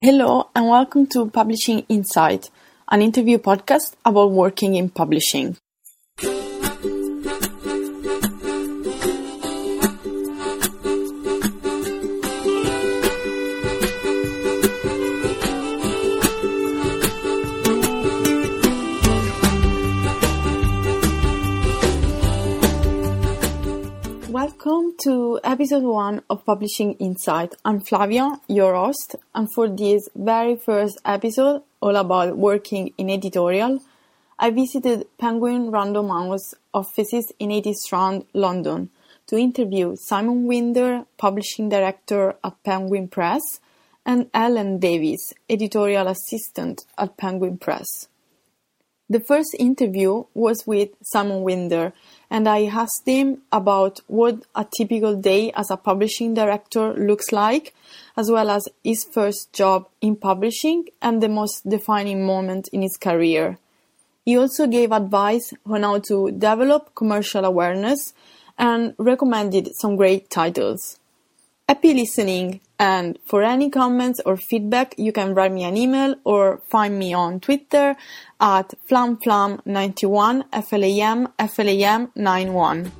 Hello and welcome to Publishing Insight, an interview podcast about working in publishing. Welcome to episode 1 of Publishing Insight. I'm Flavia, your host, and for this very first episode, all about working in editorial, I visited Penguin Random House offices in 80 Strand, London, to interview Simon Winder, publishing director at Penguin Press, and Ellen Davies, editorial assistant at Penguin Press. The first interview was with Simon Winder, and I asked him about what a typical day as a publishing director looks like, as well as his first job in publishing and the most defining moment in his career. He also gave advice on how to develop commercial awareness and recommended some great titles. Happy listening, and for any comments or feedback you can write me an email or find me on Twitter at flamflam91 flam91.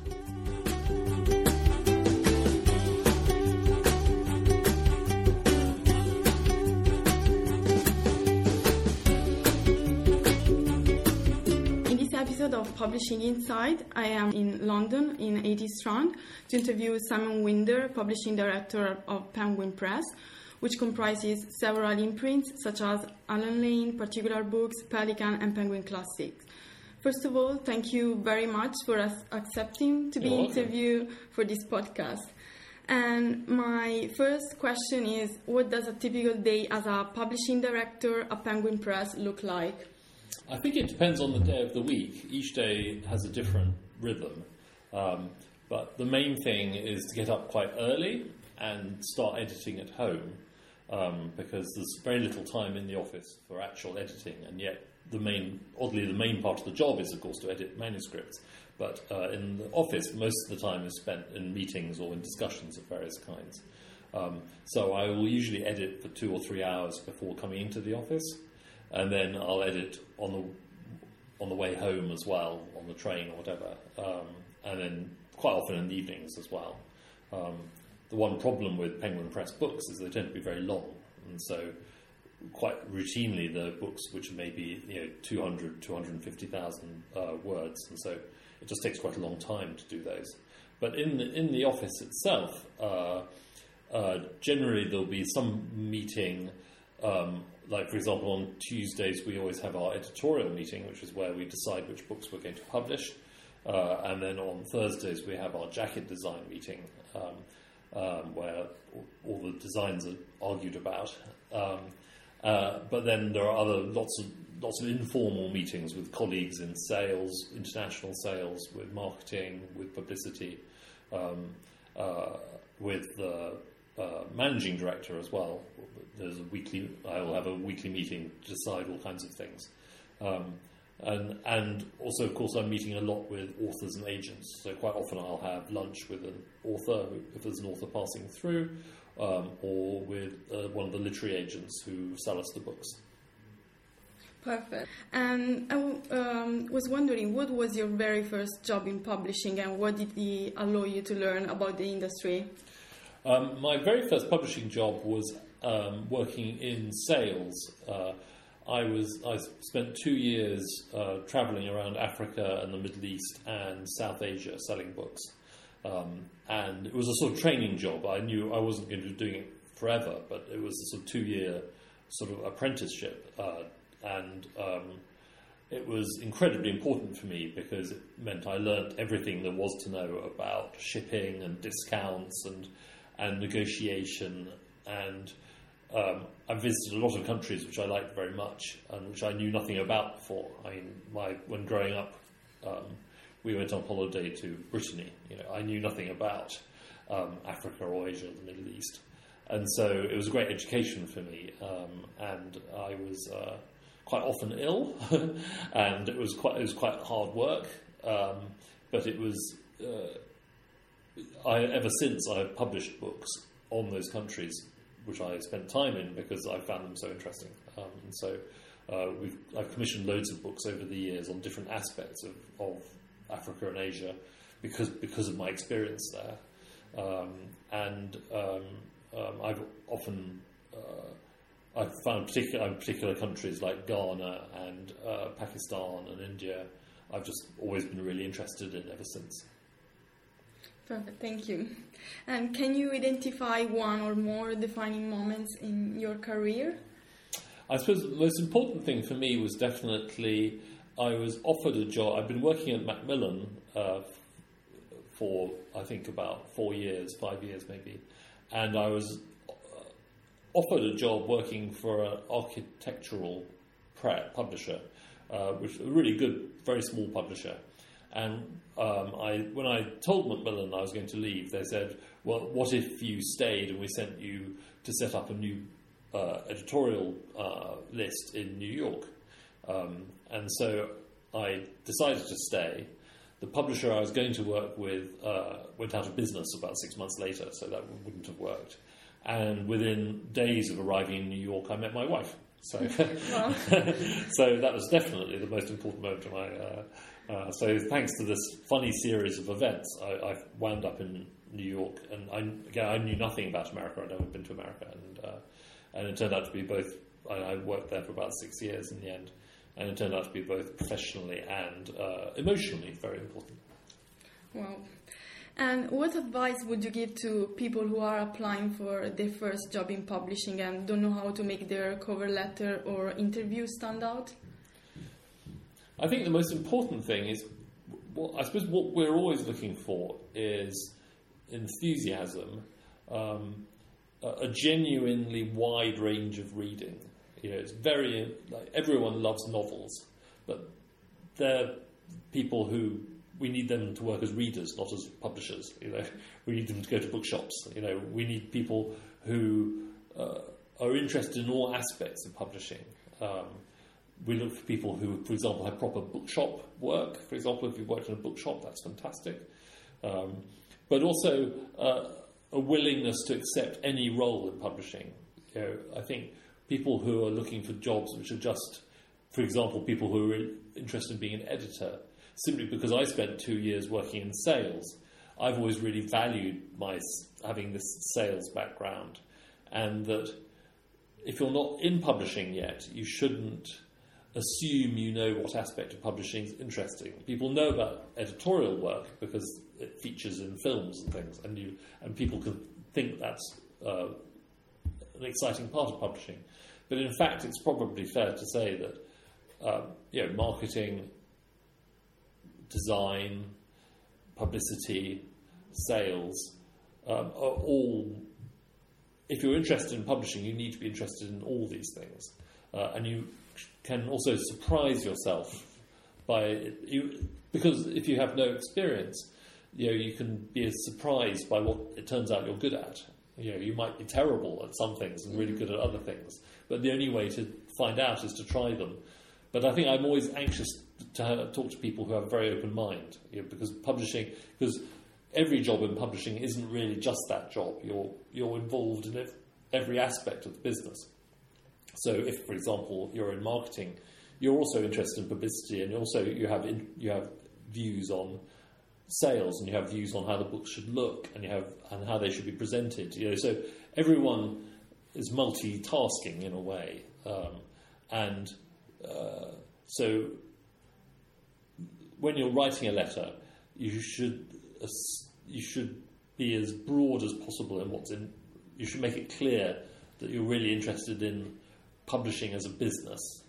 In this episode of Publishing Insight, I am in London in 80 Strand to interview Simon Winder, publishing director of Penguin Press, which comprises several imprints such as Allen Lane, Particular Books, Pelican and Penguin Classics. First of all, thank you very much for accepting to be interviewed for this podcast. And my first question is, what does a typical day as a publishing director at Penguin Press look like? I think it depends on the day of the week. Each day has a different rhythm. But the main thing is to get up quite early and start editing at home, because there's very little time in the office for actual editing, and yet the main part of the job is, of course, to edit manuscripts. But in the office, most of the time is spent in meetings or in discussions of various kinds. So I will usually edit for 2 or 3 hours before coming into the office, and then I'll edit on the way home as well, on the train or whatever, and then quite often in the evenings as well. The one problem with Penguin Press books is they tend to be very long, and so quite routinely the books which are maybe 200, 250,000 words, and so it just takes quite a long time to do those. But in the office itself, generally there'll be some meeting. Like, for example, on Tuesdays we always have our editorial meeting, which is where we decide which books we're going to publish. And then on Thursdays we have our jacket design meeting, where all the designs are argued about. But then there are lots of informal meetings with colleagues in sales, international sales, with marketing, with publicity, with the managing director as well. I will have a weekly meeting to decide all kinds of things. And also, of course, I'm meeting a lot with authors and agents. So quite often I'll have lunch with an author, if there's an author passing through, or with one of the literary agents who sell us the books. Perfect. And I was wondering, what was your very first job in publishing, and what did it allow you to learn about the industry? My very first publishing job was working in sales. I spent 2 years travelling around Africa and the Middle East and South Asia selling books. And it was a sort of training job. I knew I wasn't going to be doing it forever, but it was a sort of 2-year sort of apprenticeship. And it was incredibly important for me because it meant I learnt everything there was to know about shipping and discounts and negotiation, and I visited a lot of countries which I liked very much and which I knew nothing about before. I mean, when growing up, we went on holiday to Brittany. I knew nothing about Africa or Asia or the Middle East, and so it was a great education for me. And I was quite often ill, and it was quite hard work, but it was. Ever since I've published books on those countries which I spent time in because I found them so interesting. And so I've commissioned loads of books over the years on different aspects of Africa and Asia because of my experience there. I've found particular countries like Ghana and Pakistan and India. I've just always been really interested in ever since. Perfect, thank you. And can you identify one or more defining moments in your career? I suppose the most important thing for me was definitely I was offered a job. I've been working at Macmillan for, I think, about 5 years maybe. And I was offered a job working for an architectural publisher, which is a really good, very small publisher. And when I told Macmillan I was going to leave, they said, well, what if you stayed and we sent you to set up a new editorial list in New York? And so I decided to stay. The publisher I was going to work with went out of business about 6 months later, so that wouldn't have worked. And within days of arriving in New York, I met my wife. So, so that was definitely the most important moment of my. So thanks to this funny series of events, I wound up in New York, and I knew nothing about America. I'd never been to America, and it turned out to be both. I worked there for about 6 years in the end, and it turned out to be both professionally and emotionally very important. Wow. And what advice would you give to people who are applying for their first job in publishing and don't know how to make their cover letter or interview stand out? I think the most important thing is, I suppose what we're always looking for is enthusiasm, a genuinely wide range of reading. It's very, everyone loves novels, but they're people who, we need them to work as readers, not as publishers. We need them to go to bookshops. We need people who are interested in all aspects of publishing. We look for people who, for example, have proper bookshop work. For example, if you've worked in a bookshop, that's fantastic. But also a willingness to accept any role in publishing. I think people who are looking for jobs which are just, for example, people who are interested in being an editor, simply because I spent 2 years working in sales, I've always really valued having this sales background, and that if you're not in publishing yet, you shouldn't assume you know what aspect of publishing is interesting. People know about editorial work because it features in films and things, and people can think that's an exciting part of publishing. But in fact, it's probably fair to say that marketing, design, publicity, sales are all. If you're interested in publishing, you need to be interested in all these things, and you can also surprise yourself because if you have no experience, you can be surprised by what it turns out you're good at. You might be terrible at some things and really good at other things, but the only way to find out is to try them. But I think I'm always anxious to talk to people who have a very open mind, because every job in publishing isn't really just that job. You're involved in every aspect of the business. So if, for example, you're in marketing, you're also interested in publicity, and also you have views on sales, and you have views on how the books should look, and how they should be presented. So everyone is multitasking in a way, so when you're writing a letter, you should be as broad as possible in what's in. You should make it clear that you're really interested in publishing as a business,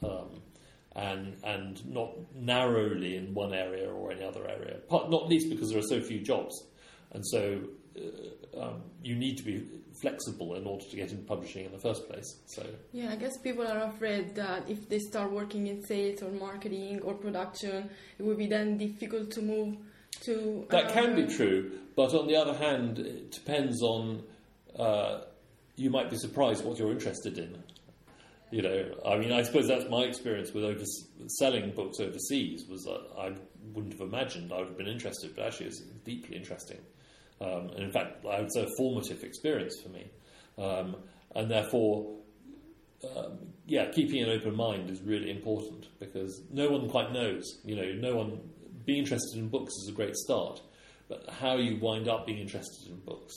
and not narrowly in one area or any other area. Not least because there are so few jobs, and so you need to be flexible in order to get into publishing in the first place. So yeah, I guess people are afraid that if they start working in sales or marketing or production, it will be then difficult to move to. That can be true, but on the other hand, it depends on. You might be surprised what you're interested in. I suppose that's my experience with selling books overseas. Was I wouldn't have imagined I would have been interested, but actually it's deeply interesting. And in fact, I would say a formative experience for me. And therefore, keeping an open mind is really important, because no one quite knows. Being interested in books is a great start, but how you wind up being interested in books,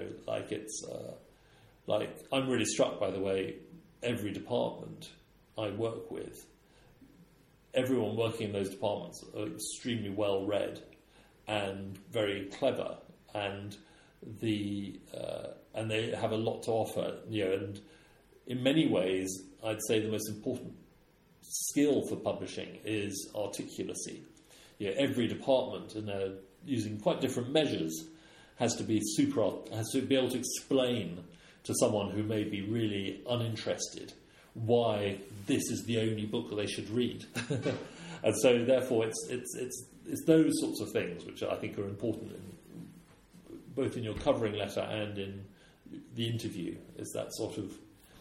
I'm really struck by the way every department I work with, everyone working in those departments are extremely well read and very clever, and they have a lot to offer. And in many ways, I'd say the most important skill for publishing is articulacy. Every department, and they're using quite different measures, has to be able to explain to someone who may be really uninterested why this is the only book that they should read. And so therefore it's those sorts of things which I think are important both in your covering letter and in the interview, is that sort of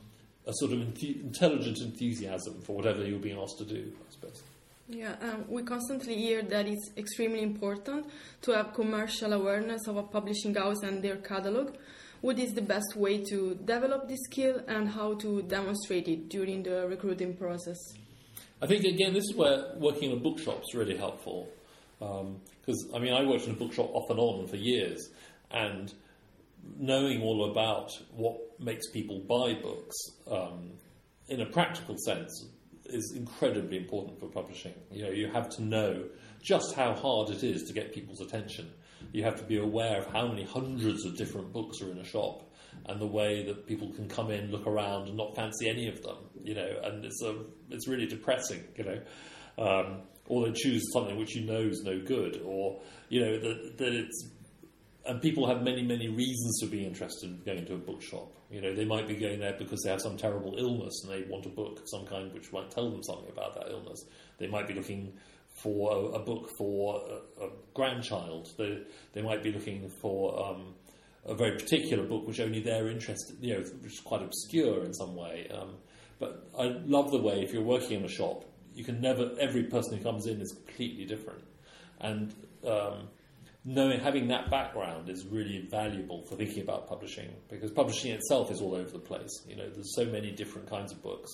intelligent enthusiasm for whatever you're being asked to do, I suppose. Yeah, we constantly hear that it's extremely important to have commercial awareness of a publishing house and their catalogue. What is the best way to develop this skill, and how to demonstrate it during the recruiting process? I think, again, this is where working in a bookshop is really helpful. Because, I worked in a bookshop off and on for years, and knowing all about what makes people buy books in a practical sense is incredibly important for publishing. You have to know just how hard it is to get people's attention. You have to be aware of how many hundreds of different books are in a shop, and the way that people can come in, look around, and not fancy any of them. And it's really depressing. Or they choose something which is no good, or that it's. And people have many, many reasons to be interested in going to a bookshop. They might be going there because they have some terrible illness and they want a book of some kind which might tell them something about that illness. They might be looking for a book for a grandchild. They might be looking for a very particular book which only they're interested, which is quite obscure in some way. But I love the way, if you're working in a shop, every person who comes in is completely different. And having that background is really valuable for thinking about publishing, because publishing itself is all over the place. There's so many different kinds of books.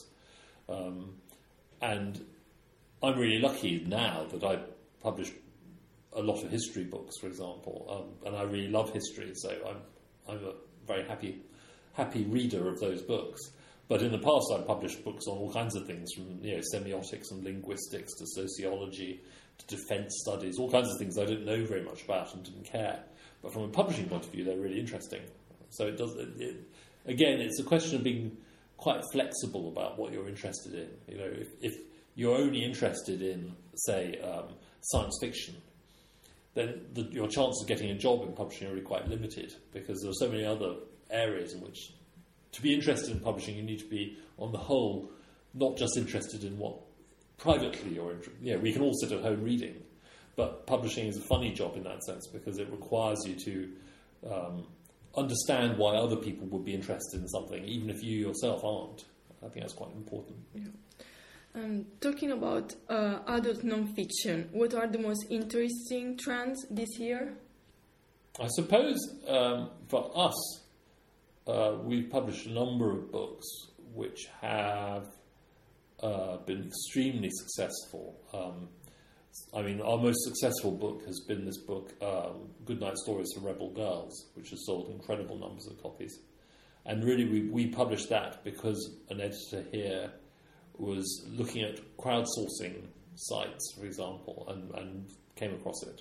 And I'm really lucky now that I publish a lot of history books, for example, and I really love history, so I'm a very happy reader of those books. But in the past, I've published books on all kinds of things, from semiotics and linguistics to sociology to defence studies, all kinds of things I didn't know very much about and didn't care. But from a publishing point of view, they're really interesting. So again, it's a question of being quite flexible about what you're interested in. If you're only interested in, say, science fiction, then your chances of getting a job in publishing are really quite limited, because there are so many other areas in which, to be interested in publishing, you need to be, on the whole, not just interested in what privately you're interested. We can all sit at home reading, but publishing is a funny job in that sense, because it requires you to understand why other people would be interested in something, even if you yourself aren't. I think that's quite important. Yeah. Talking about adult non-fiction, what are the most interesting trends this year? I suppose for us, we've published a number of books which have been extremely successful. Our most successful book has been this book, Goodnight Stories for Rebel Girls, which has sold incredible numbers of copies. And really, we published that because an editor here was looking at crowdsourcing sites, for example, and came across it.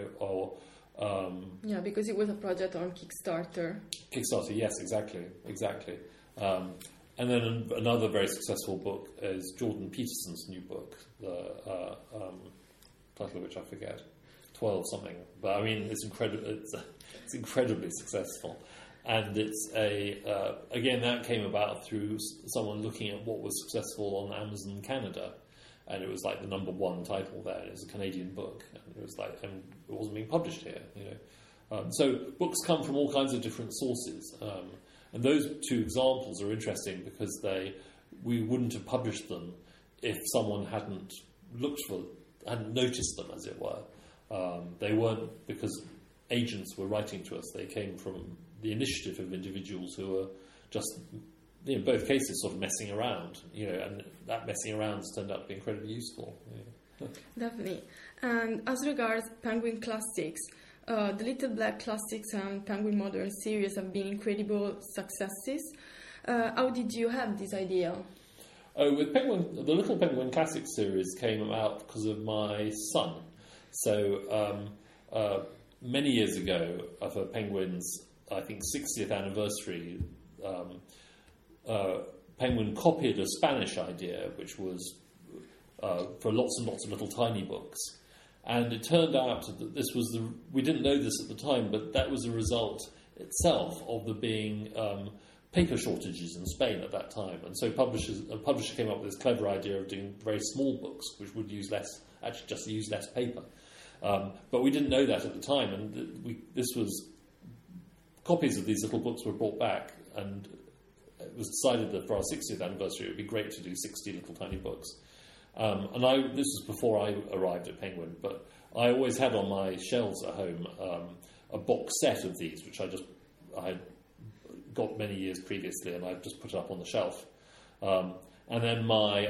Because it was a project on Kickstarter. Kickstarter, yes, exactly. And then another very successful book is Jordan Peterson's new book, the title of which I forget, 12 something. But it's incredible. It's incredibly successful, and it's again, that came about through someone looking at what was successful on Amazon Canada, and it was like the number one title there. It was a Canadian book, and it was and it wasn't being published here. So books come from all kinds of different sources. And those two examples are interesting because we wouldn't have published them if someone hadn't noticed them, as it were. They weren't because agents were writing to us. They came from the initiative of individuals who were just in both cases sort of messing around, and that messing around has turned out to be incredibly useful. Definitely. And as regards Penguin Classics, the Little Black Classics and Penguin Modern series have been incredible successes. How did you have this idea? With Penguin, the Little Penguin Classics series came about because of my son. So many years ago, for Penguin's, I think, 60th anniversary, Penguin copied a Spanish idea, which was for lots and lots of little tiny books. And it turned out that this was we didn't know this at the time, but that was a result itself of there being paper shortages in Spain at that time. And so a publisher came up with this clever idea of doing very small books, which would use less paper. But we didn't know that at the time, and copies of these little books were brought back, and it was decided that for our 60th anniversary it would be great to do 60 little tiny books. This was before I arrived at Penguin, but I always had on my shelves at home a box set of these, which I had got many years previously, and I've just put it up on the shelf. And then my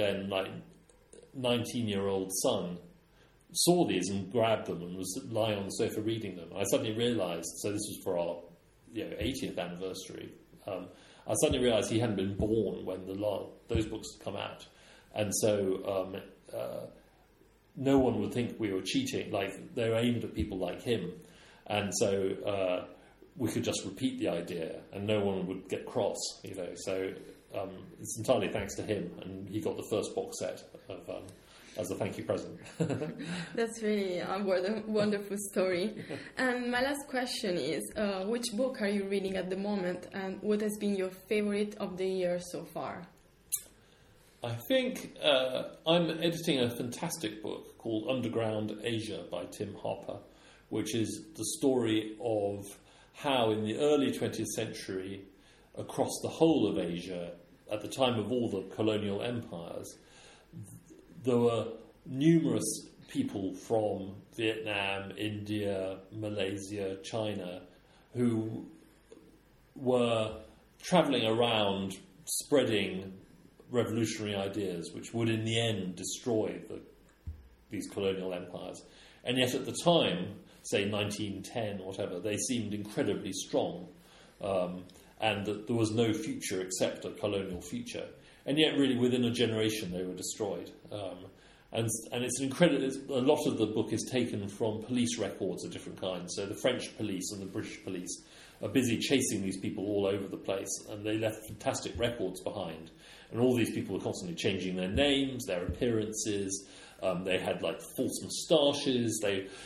19-year-old son saw these and grabbed them and was lying on the sofa reading them. I suddenly realised, so this was for our 80th anniversary, I suddenly realised he hadn't been born when those books had come out. And so no one would think we were cheating, like they were aimed at people like him. And so we could just repeat the idea and no one would get cross, So it's entirely thanks to him, and he got the first box set as a thank you present. That's really a wonderful story. And my last question is, which book are you reading at the moment, and what has been your favorite of the year so far? I think I'm editing a fantastic book called Underground Asia by Tim Harper, which is the story of how in the early 20th century, across the whole of Asia, at the time of all the colonial empires, there were numerous people from Vietnam, India, Malaysia, China, who were travelling around spreading revolutionary ideas which would in the end destroy these colonial empires. And yet at the time, say 1910 or whatever, they seemed incredibly strong, and that there was no future except a colonial future. And yet really within a generation they were destroyed. And it's incredible. A lot of the book is taken from police records of different kinds. So the French police and the British police are busy chasing these people all over the place, and they left fantastic records behind. And all these people were constantly changing their names, their appearances. They had false moustaches.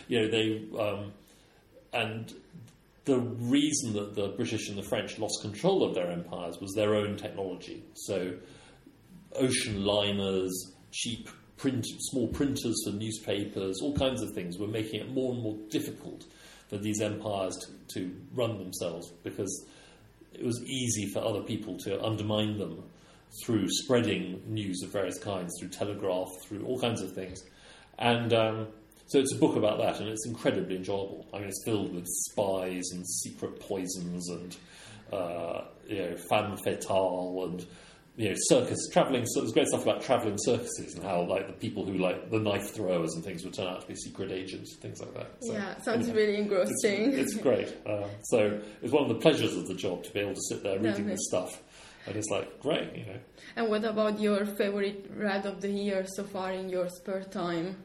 And the reason that the British and the French lost control of their empires was their own technology. So ocean liners, cheap small printers for newspapers, all kinds of things were making it more and more difficult for these empires to run themselves, because it was easy for other people to undermine them through spreading news of various kinds, through telegraph, through all kinds of things. And so it's a book about that, and it's incredibly enjoyable. I mean, it's filled with spies and secret poisons and femme fatale and circus traveling. So there's great stuff about traveling circuses and how the people who the knife throwers and things would turn out to be secret agents, things like that. So, sounds really engrossing. It's great. So it's one of the pleasures of the job to be able to sit there reading this stuff. And it's great, And what about your favorite read of the year so far in your spare time?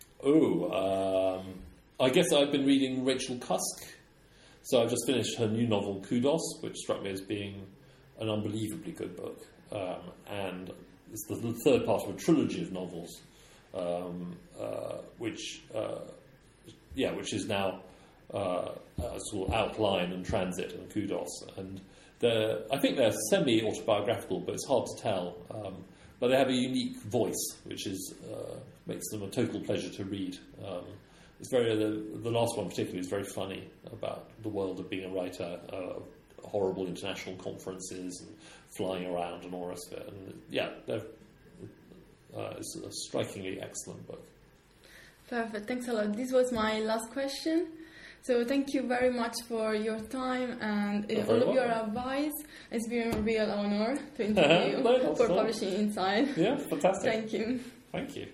I guess I've been reading Rachel Cusk. So I've just finished her new novel, Kudos, which struck me as being an unbelievably good book. And it's the third part of a trilogy of novels, which is now sort of Outline and Transit and Kudos. And I think they're semi-autobiographical, but it's hard to tell. But they have a unique voice, which makes them a total pleasure to read. It's the last one particularly is very funny about the world of being a writer, horrible international conferences and flying around and all the rest of it. And it's a strikingly excellent book. Perfect. Thanks a lot. This was my last question. So thank you very much for your time and all of your advice. It's been a real honor to interview you for Publishing Inside. Yeah, fantastic. Thank you. Thank you.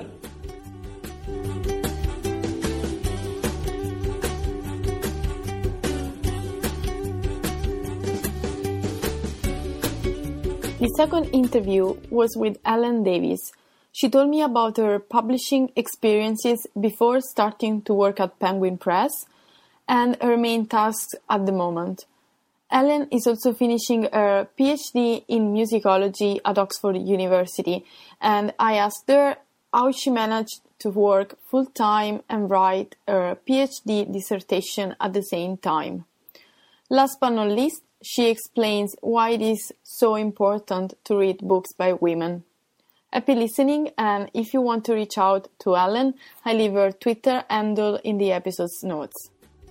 The second interview was with Ellen Davis. She told me about her publishing experiences before starting to work at Penguin Press and her main tasks at the moment. Ellen is also finishing her PhD in musicology at Oxford University, and I asked her how she managed to work full-time and write her PhD dissertation at the same time. Last but not least, she explains why it is so important to read books by women. Happy listening, and if you want to reach out to Ellen, I leave her Twitter handle in the episode's notes.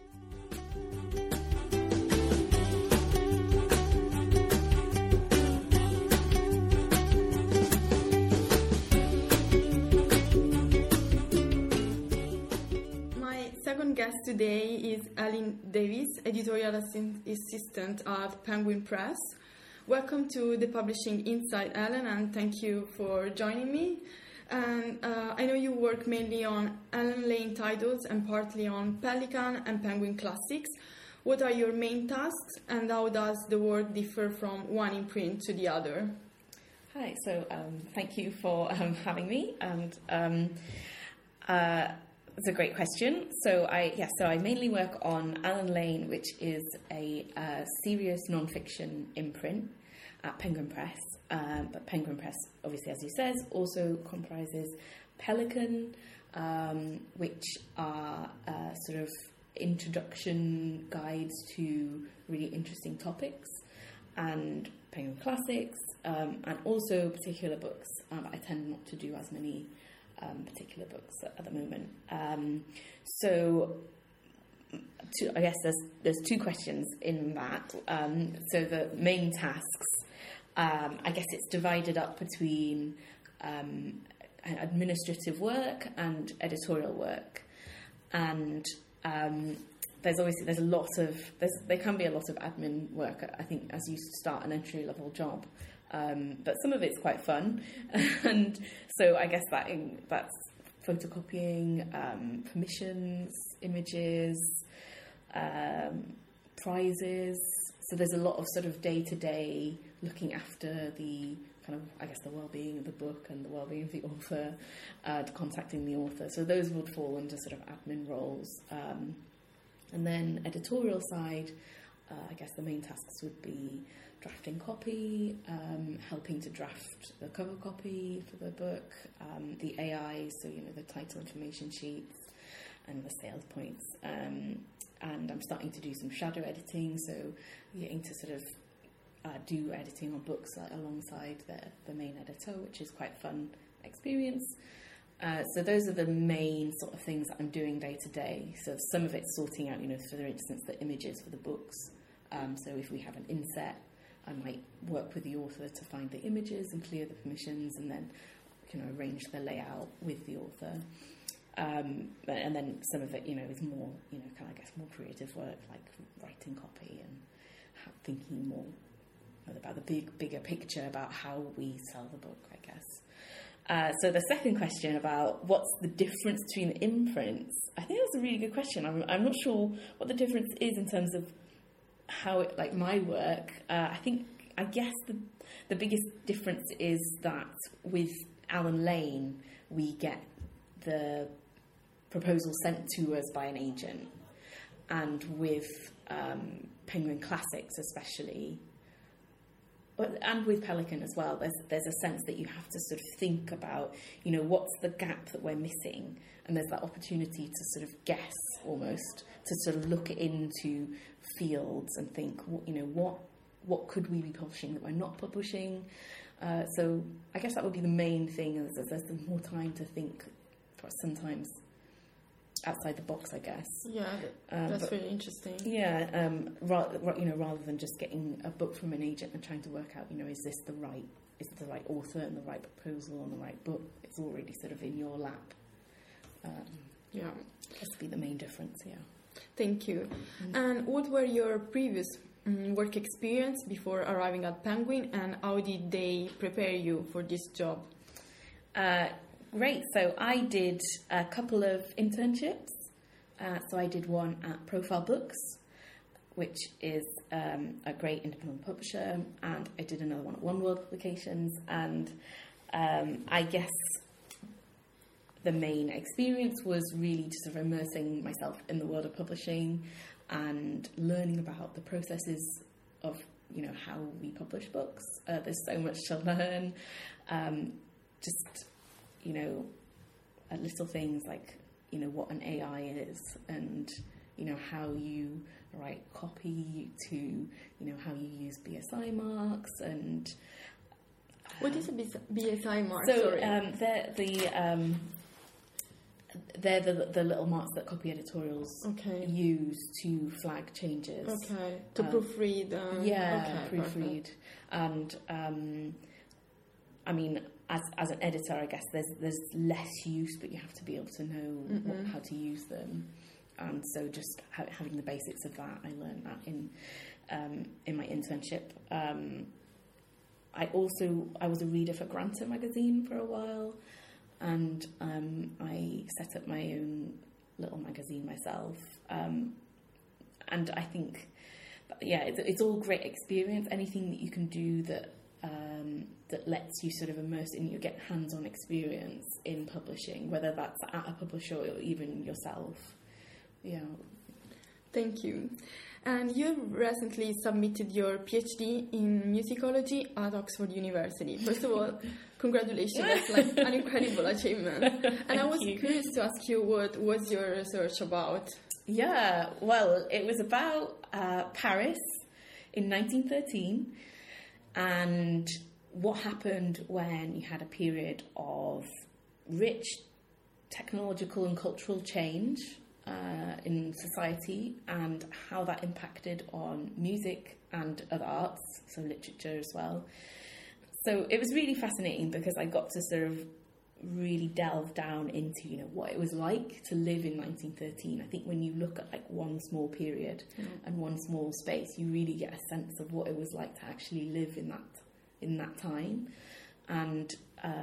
Second guest today is Ellen Davis, editorial assistant at Penguin Press. Welcome to the Publishing Inside, Ellen, and thank you for joining me. And I know you work mainly on Allen Lane titles and partly on Pelican and Penguin Classics. What are your main tasks, and how does the work differ from one imprint to the other? Hi, so thank you for having me, and it's a great question. So I mainly work on Allen Lane, which is a serious non-fiction imprint at Penguin Press. But Penguin Press, obviously, as you said, also comprises Pelican, which are sort of introduction guides to really interesting topics, and Penguin Classics, and also particular books. I tend not to do as many particular books at the moment. I guess there's two questions in that. So the main tasks, I guess it's divided up between administrative work and editorial work, and there can be a lot of admin work, I think, as you start an entry-level job. But some of it's quite fun, and so I guess that's photocopying, permissions, images, prizes. So there's a lot of sort of day-to-day looking after the kind of, I guess, the well-being of the book and the well-being of the author, contacting the author. So those would fall under sort of admin roles. And then editorial side, I guess the main tasks would be drafting copy, helping to draft the cover copy for the book, the AI, so, the title information sheets and the sales points. And I'm starting to do some shadow editing, so getting to sort of do editing on books alongside the main editor, which is quite a fun experience. So those are the main sort of things that I'm doing day to day. So some of it's sorting out, for instance, the images for the books. So if we have an inset, I might work with the author to find the images and clear the permissions, and then arrange the layout with the author. And then some of it, is more, more creative work, like writing copy and thinking more about the bigger picture about how we sell the book, I guess. So the second question about what's the difference between the imprints, I think that's a really good question. I'm not sure what the difference is in terms of how it, like my work. I guess the biggest difference is that with Allen Lane, we get the proposal sent to us by an agent, and with Penguin Classics especially, and with Pelican as well, there's a sense that you have to sort of think about, what's the gap that we're missing, and there's that opportunity to sort of guess almost, to sort of look into fields and think, what could we be publishing that we're not publishing? So I guess that would be the main thing, is there's more time to think, sometimes outside the box, I guess. Yeah, that's really interesting. Yeah, rather than just getting a book from an agent and trying to work out, is this the right author and the right proposal and the right book? It's already sort of in your lap. Yeah, that's be the main difference. Yeah. Thank you. And what were your previous work experience before arriving at Penguin, and how did they prepare you for this job? Great. So I did a couple of internships. So I did one at Profile Books, which is a great independent publisher, and I did another one at One World Publications. And I guess the main experience was really just sort of immersing myself in the world of publishing and learning about the processes of, you know, how we publish books. There's so much to learn. Just, you know, little things like, you know, what an AI is, and, you know, how you write copy, to, you know, how you use BSI marks, and... What is a BSI mark? So Sorry. they're the little marks that copy editorials use to flag changes. Okay, to proofread. Proofread. Perfect. And I mean, as an editor, I guess there's less use, but you have to be able to know how to use them. And so just having the basics of that, I learned that in my internship. I was a reader for Granta magazine for a while, and I set up my own little magazine myself. And I think, it's all great experience. Anything that you can do that lets you sort of immerse in, you get hands-on experience in publishing, whether that's at a publisher or even yourself. Yeah. Thank you. And you recently submitted your PhD in musicology at Oxford University. First of all, congratulations, that's like an incredible achievement. And I was curious to ask you, what was your research about? Yeah, well, it was about Paris in 1913 and what happened when you had a period of rich technological and cultural change in society, and how that impacted on music and other arts, so literature as well. So it was really fascinating because I got to sort of really delve down into, you know, what it was like to live in 1913. I think when you look at like one small period and one small space, you really get a sense of what it was like to actually live in that time, and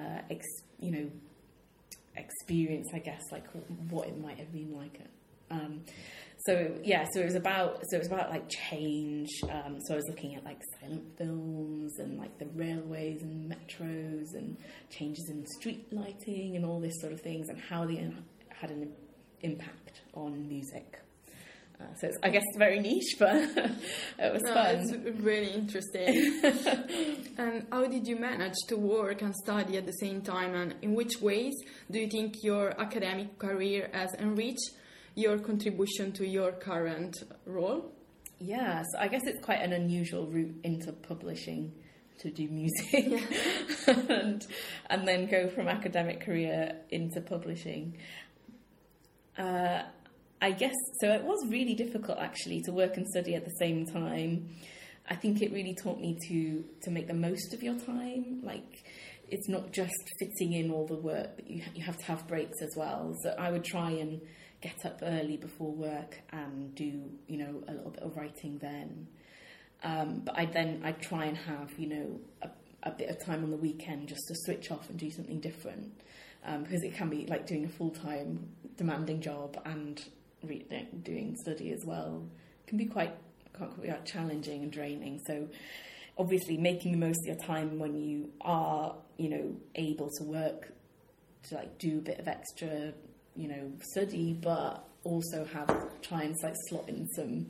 experience, I guess, like what it might have been like. So it was about like change. So I was looking at like silent films and like the railways and metros and changes in street lighting and all this sort of things, and how they had an impact on music. So it's, I guess, very niche, but it was fun. It's really interesting. And how did you manage to work and study at the same time, and in which ways do you think your academic career has enriched your contribution to your current role? Yeah, so I guess it's quite an unusual route into publishing, to do music and then go from academic career into publishing. I guess, so it was really difficult actually to work and study at the same time. I think it really taught me to make the most of your time. Like, it's not just fitting in all the work, but you have to have breaks as well. So I would try and get up early before work and do, you know, a little bit of writing then. But I'd try and have, you know, a bit of time on the weekend just to switch off and do something different. Because it can be like doing a full-time demanding job and doing study as well. It can be quite challenging and draining. So obviously making the most of your time when you are, you know, able to work, to like do a bit of extra, you know, study, but also try and like slot in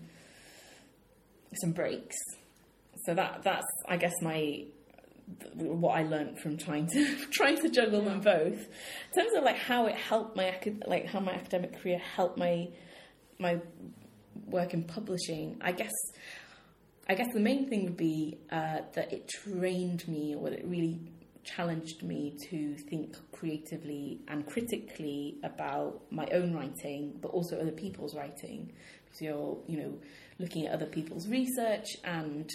some breaks. So that's I guess what I learned from trying to juggle them both. In terms of like how it helped how my academic career helped my work in publishing, I guess the main thing would be that it trained me, or it really challenged me to think creatively and critically about my own writing, but also other people's writing, because you're, you know, looking at other people's research and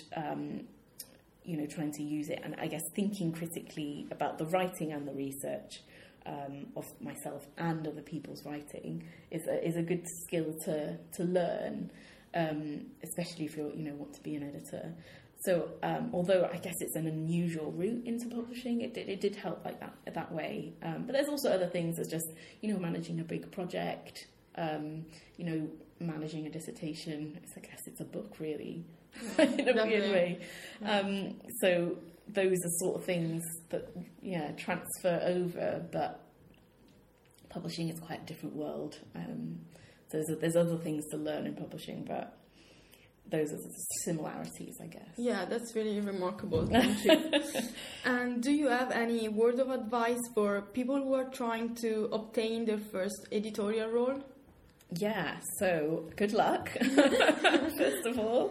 you know, trying to use it, and I guess thinking critically about the writing and the research of myself and other people's writing is a good skill to learn, especially if you want to be an editor. So although I guess it's an unusual route into publishing, it did help like that way. But there's also other things as just managing a big project, managing a dissertation. I guess it's a book really, in a weird way. So those are sort of things that transfer over, but publishing is quite a different world. So there's other things to learn in publishing, but those are the similarities, I guess. Yeah, that's really remarkable. Thank you. And do you have any word of advice for people who are trying to obtain their first editorial role? Yeah, so good luck, first of all.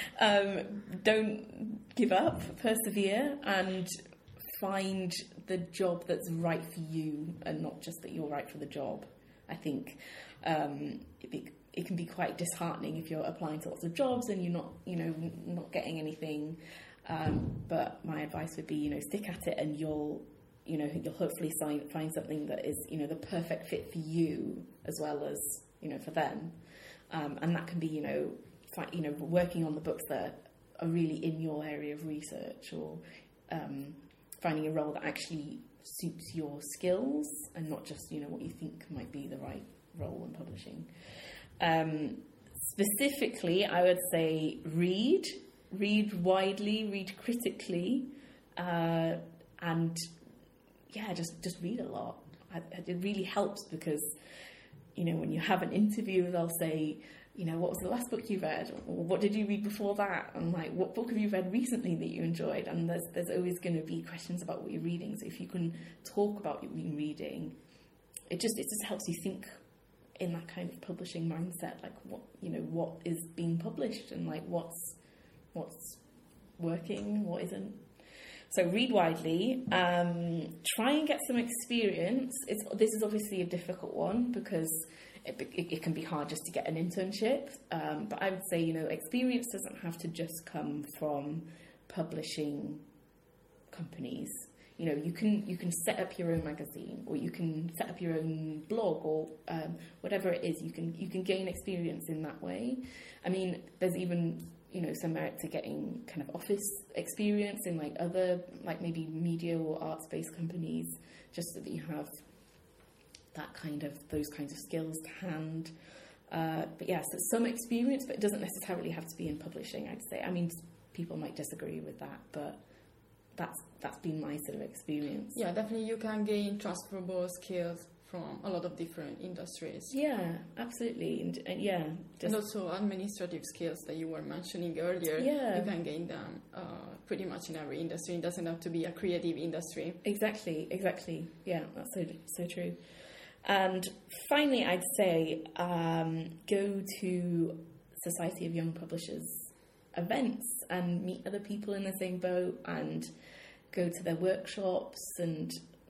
Don't give up, persevere, and find the job that's right for you, and not just that you're right for the job. I think it can be quite disheartening if you're applying to lots of jobs and you're not getting anything. But my advice would be, stick at it, and you'll hopefully find something that is, the perfect fit for you as well as, for them. And that can be, working on the books that are really in your area of research, or finding a role that actually suits your skills and not just, what you think might be the right role in publishing. Specifically, I would say read widely, read critically, and just read a lot. It really helps because, when you have an interview, they'll say, what was the last book you read? Or what did you read before that? And what book have you read recently that you enjoyed? And there's always going to be questions about what you're reading. So if you can talk about what you've been reading, it just helps you think in that kind of publishing mindset, like what is being published and what's working, what isn't. So read widely, try and get some experience. This is obviously a difficult one because it can be hard just to get an internship. But I would say, experience doesn't have to just come from publishing companies. You can set up your own magazine, or you can set up your own blog, or whatever it is. You can gain experience in that way. I mean, there's even some merit to getting kind of office experience in other maybe media or arts-based companies, just so that you have those kinds of skills to hand. But yeah, so some experience, but it doesn't necessarily have to be in publishing, I'd say. I mean, people might disagree with that, but that's been my sort of experience. Yeah, definitely you can gain transferable skills from a lot of different industries. Yeah, absolutely. And yeah. And also administrative skills that you were mentioning earlier. Yeah. You can gain them pretty much in every industry. It doesn't have to be a creative industry. Exactly. Yeah, that's so true. And finally, I'd say go to Society of Young Publishers events and meet other people in the same boat, and go to their workshops, and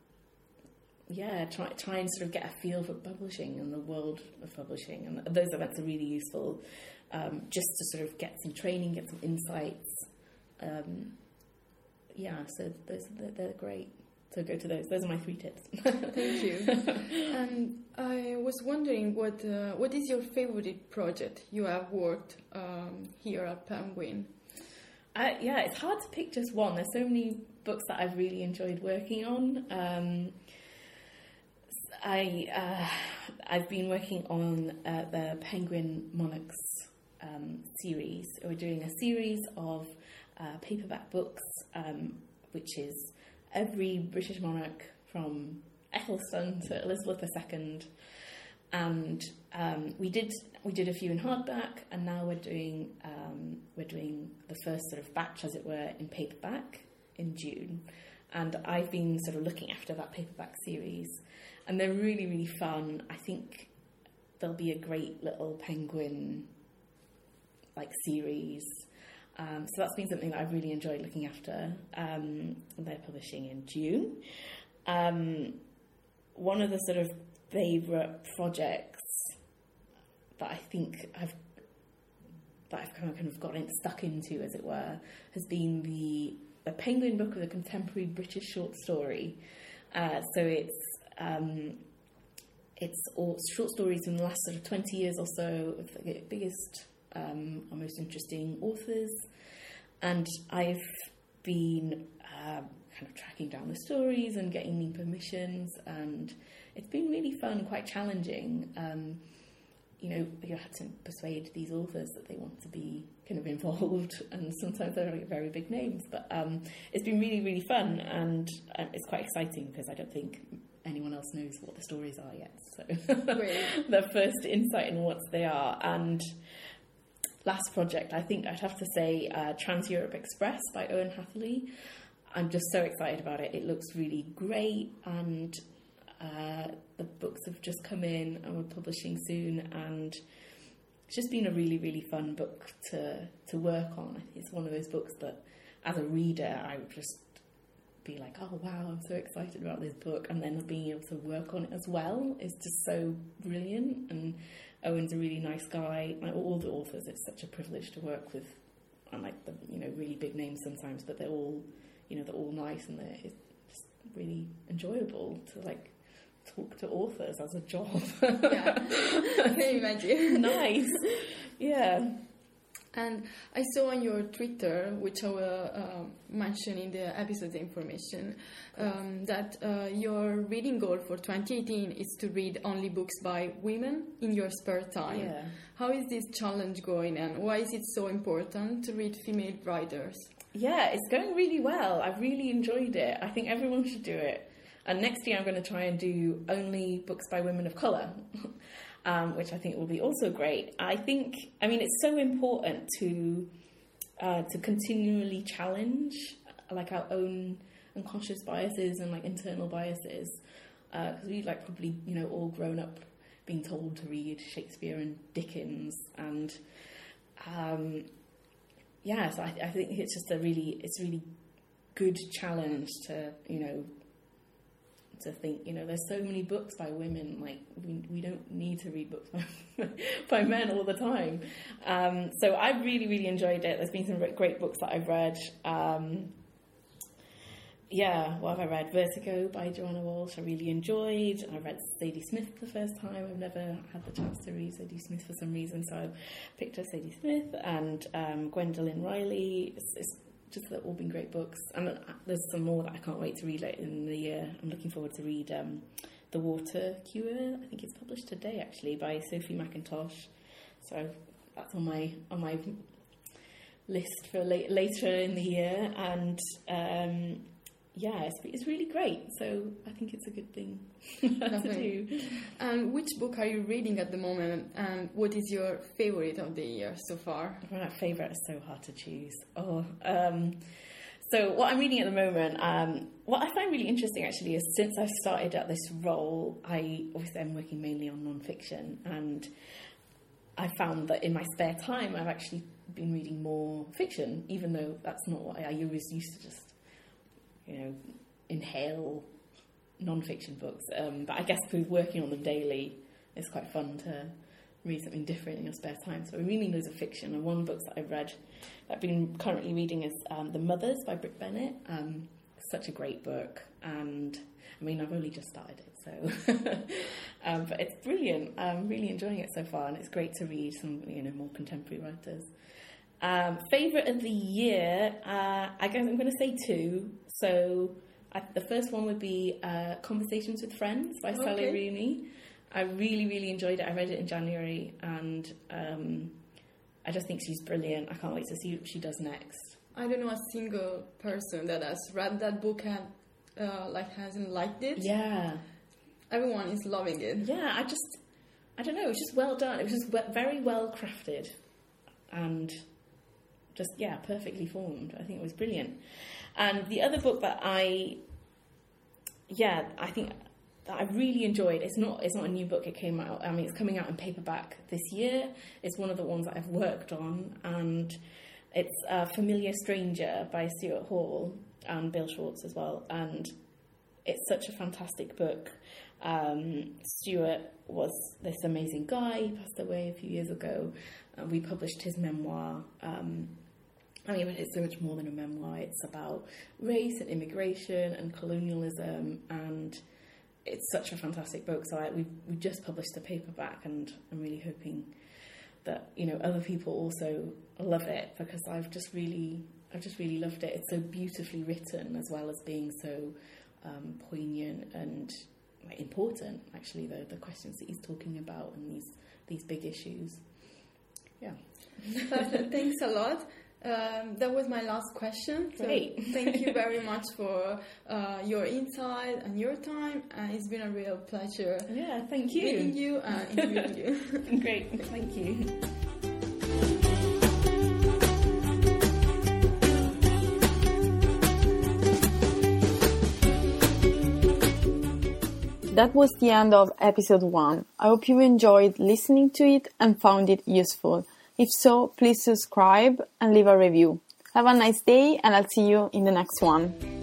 try and sort of get a feel for publishing and the world of publishing. And those events are really useful, just to sort of get some training, get some insights. So they're great. So go to those. Those are my 3 tips. Thank you. And I was wondering, what is your favorite project you have worked here at Penguin? It's hard to pick just one. There's so many books that I've really enjoyed working on. I've been working on the Penguin Monarchs series. We're doing a series of paperback books, which is every British monarch from Eccleston to Elizabeth II, and we did a few in hardback, and now we're doing the first sort of batch, as it were, in paperback in June. And I've been sort of looking after that paperback series, and they're really, really fun. I think they'll be a great little Penguin series. So that's been something that I've really enjoyed looking after. They're publishing in June. One of the sort of favourite projects that I think I've kind of gotten stuck into, as it were, has been the Penguin book of a contemporary British short story. So it's It's all short stories from the last sort of 20 years or so of the biggest or most interesting authors. And I've been kind of tracking down the stories and getting new permissions, and it's been really fun, quite challenging. You had to persuade these authors that they want to be kind of involved, and sometimes they're like very big names, but it's been really, really fun, and it's quite exciting because I don't think anyone else knows what the stories are yet, so the first insight in what they are. And last project, I think I'd have to say Trans-Europe Express by Owen Hatherley. I'm just so excited about it. It looks really great, and the books have just come in and we're publishing soon, and it's just been a really, really fun book to work on. It's one of those books that as a reader I would just be like, oh wow, I'm so excited about this book, and then being able to work on it as well is just so brilliant. And Owen's a really nice guy. Like all the authors, it's such a privilege to work with, and like the really big names sometimes, but they're all nice, and it's just really enjoyable to like talk to authors as a job. Yeah, I can imagine. Nice, yeah. And I saw on your Twitter, which I will mention in the episode information, that your reading goal for 2018 is to read only books by women in your spare time. Yeah. How is this challenge going, and why is it so important to read female writers? Yeah, it's going really well. I've really enjoyed it. I think everyone should do it. And next year I'm going to try and do only books by women of colour, which I think will be also great. It's so important to continually challenge like our own unconscious biases and like internal biases, because we've like probably all grown up being told to read Shakespeare and Dickens, and so I think it's just a really good challenge to to think, there's so many books by women, like we don't need to read books by men all the time. So I've really, really enjoyed it. There's been some great books that I've read. What have I read? Vertigo by Joanna Walsh, I really enjoyed. I read Zadie Smith the first time. I've never had the chance to read Zadie Smith for some reason, so I picked up Zadie Smith and Gwendolyn Riley. It's just they've all been great books. And there's some more that I can't wait to read later in the year. I'm looking forward to read The Water Cure. I think it's published today, actually, by Sophie McIntosh. So that's on my list for later in the year. And it's really great. So I think it's a good thing to do. And which book are you reading at the moment? And what is your favourite of the year so far? My favourite is so hard to choose. So what I'm reading at the moment, what I find really interesting actually is since I've started at this role, I'm working mainly on non-fiction, and I found that in my spare time I've actually been reading more fiction, even though that's not what I always used to just inhale non-fiction books. But I guess through working on them daily, it's quite fun to read something different in your spare time. So I'm reading loads of fiction, and one book that I've read that I've been currently reading is The Mothers by Brit Bennett. Such a great book, and I've only just started it, so but it's brilliant. I'm really enjoying it so far, and it's great to read some more contemporary writers. Favourite of the year, I guess I'm going to say two. So the first one would be Conversations with Friends by Sally Rooney. I really, really enjoyed it. I read it in January, and I just think she's brilliant. I can't wait to see what she does next. I don't know a single person that has read that book and hasn't liked it. Yeah. Everyone is loving it. Yeah, I don't know, it's just well done. It was just very well crafted and just, perfectly formed. I think it was brilliant. And the other book that I think that I really enjoyed, it's not a new book, it came out, it's coming out in paperback this year. It's one of the ones that I've worked on, and it's Familiar Stranger by Stuart Hall and Bill Schwartz as well, and it's such a fantastic book. Stuart was this amazing guy. He passed away a few years ago, and we published his memoir. It's so much more than a memoir. It's about race and immigration and colonialism, and it's such a fantastic book. So we just published the paperback, and I'm really hoping that, you know, other people also love it, because I've just really loved it. It's so beautifully written, as well as being so poignant and important, actually, the questions that he's talking about and these big issues. Yeah. Thanks a lot. That was my last question. Great. So thank you very much for your insight and your time. It's been a real pleasure. Yeah, thank you. Meeting you and interviewing you. Great, thank you. That was the end of episode 1. I hope you enjoyed listening to it and found it useful. If so, please subscribe and leave a review. Have a nice day, and I'll see you in the next one.